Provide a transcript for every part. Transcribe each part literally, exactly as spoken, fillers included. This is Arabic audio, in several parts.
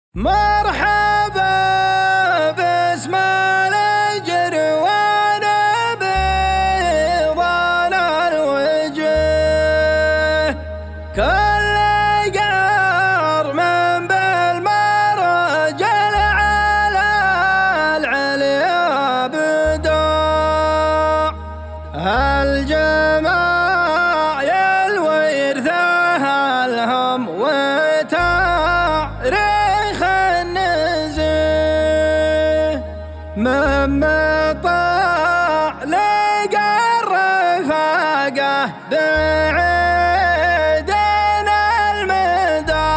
مرحبا باسم الأجر وانا بيضان الوجه كل قار من بالمرجل على العليا بداع الجماع الورثة الهم وتعريخ من مطاع لقى الرفاقة بعيدنا المدى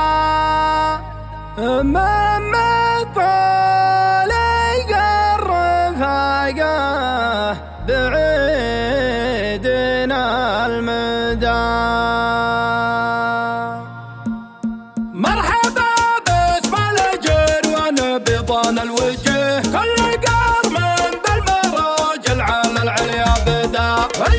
من مطاع لقى الرفاقة بعيدنا المدى. مرحبا باسم الأجر وانا بيضان الوجه كل قار من بالمراجل على العليا بدا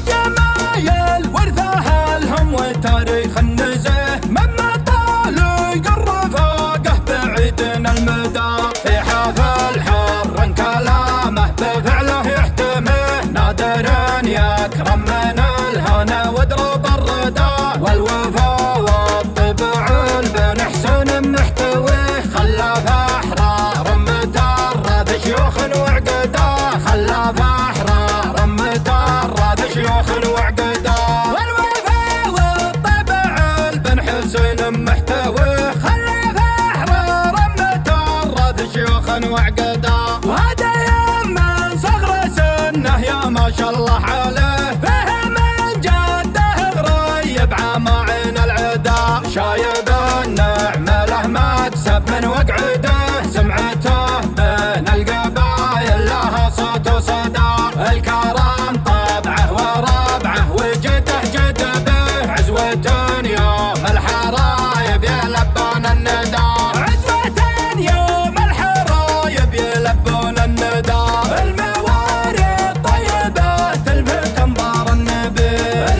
الجمايل ورثها الهم وتاريخ النزه مما طالق الرفاقه بعيدنا المدى في حفل حر كلامه بفعله يحتمه نادر يكرم من الهنا ودرب الردى والوفا والطبع البن حسن محتويه خلاف احرار مترد شيوخ وعقدا خلاف احرار مترد شيوخ وعقدا والوفا والطبع البن حسن محتويه خلاف احرار مترد شيوخ وعقدا وهذا من صغر سنه يا ما شاء الله عليه فهم جده غريب عماعين العدا شايب النعمه له مكسب من وقعده سمعته بين القبايل لها صوت وصدى الكرم طبعه وربعه وجده جدبه عزوة يوم الحرايب يلبون الندى عزوة يوم الحرايب يلبون الندى الموارد طيبة تلفت انظار النبي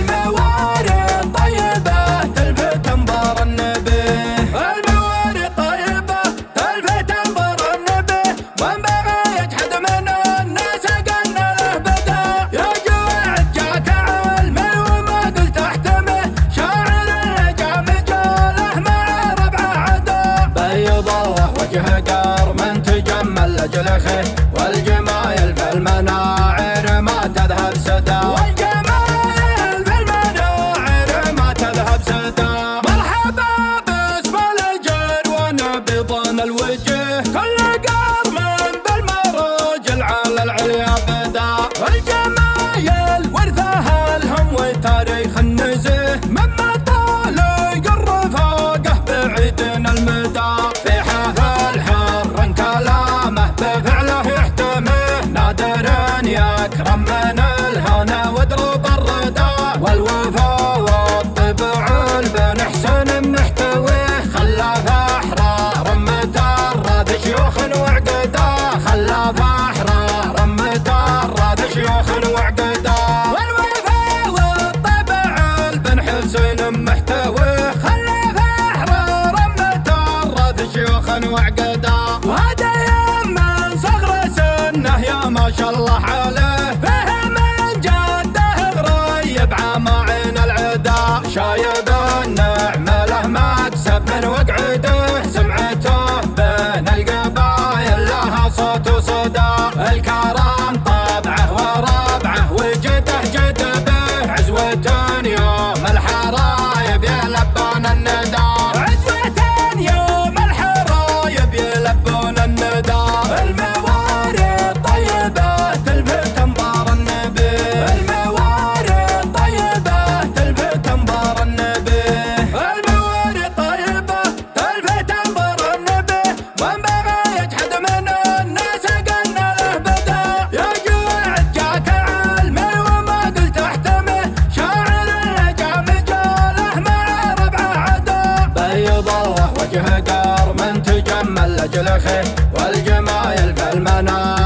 الموارد طيبة تلفت انظار النبي الموارد طيبة تلفت انظار النبي وان بغى يجحد من الناس قلنا له بدا يا جوعد جاك علمي وما قلت احتمه شاعر رجع مجاله مع ربعه عدا بيض الله وجه قار من تجمل لاجل اخيه والجمايل في المناعر ما تذهب سدا والجمايل في المناعر ما تذهب سدا. مرحبا باسم الأجر وانا بيضان الوجه كل قار من بالمراجل على العليا بدا الجمايل ورثها الهم وتاريخ النزه مما طالق الرفاقه بعيدنا المدى في حفل حر كلامه بفعله يحتمه نادر يكرم من الهنا ودرب الردى والوفا والطبع البن حسن محتويه خلاف احرار مترد شيوخ وعقدا خلاف احرار مترد شيوخ وعقدا والوفا والطبع البن حسن محتويه خلاف احرار مترد شيوخ وعقدا وهذا من صغر سنه يا ما شاء الله عليه فهم جده غريب عماعين العدا شايب النعمه له مكسب من وقعده سمعته بين القبايل لها صوت وصدى الكرم طبعه وربعه وجده جدبه عزوة يوم الحرايب يلبون الندى عزوة يوم الحرايب يلبون الندى الموارد طيبة تلفت انظار النبي الموارد طيبة تلفت انظار النبي الموارد طيبة تلفت انظار النبي وان بغى يجحد من الناس قلنا له بدا يا جوعد جاك علمي وما قلت احتمه شاعر رجع مجاله مع ربعه عدا بيض الله وجه قار من تجمل لاجل اخيه والجمايل في المنام